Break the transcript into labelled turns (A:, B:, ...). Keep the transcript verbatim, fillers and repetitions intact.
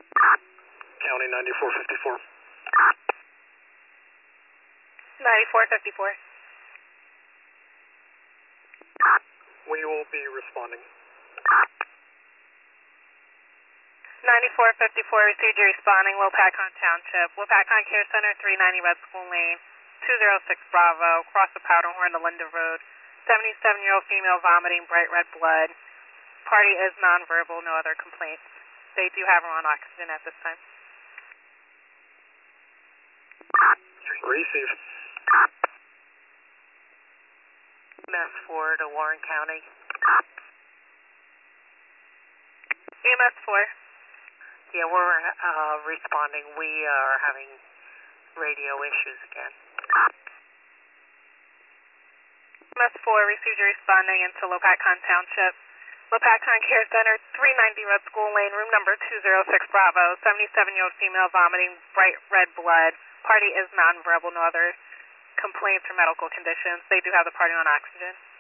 A: County ninety-four fifty-four.
B: ninety-four fifty-four.
A: We will be responding.
B: ninety-four fifty-four, received you responding, Lopatcon Township, Lopatcon Care Center, three ninety Red School Lane, two zero six Bravo, cross the Powderhorn to Linda Road, seventy-seven-year-old female vomiting bright red blood. Party is nonverbal, no other complaints. They do have her on oxygen at this time.
A: Receive.
C: M S four to Warren County.
B: E M S four.
C: Yeah, we're uh, responding. We are having radio issues again.
B: M S four, received you responding into Lopatcon Township, Lopatcon Care Center, three ninety Red School Lane, room number two zero six Bravo, seventy-seven-year-old female vomiting bright red blood. Party is nonverbal, no other complaints or medical conditions. They do have the party on oxygen.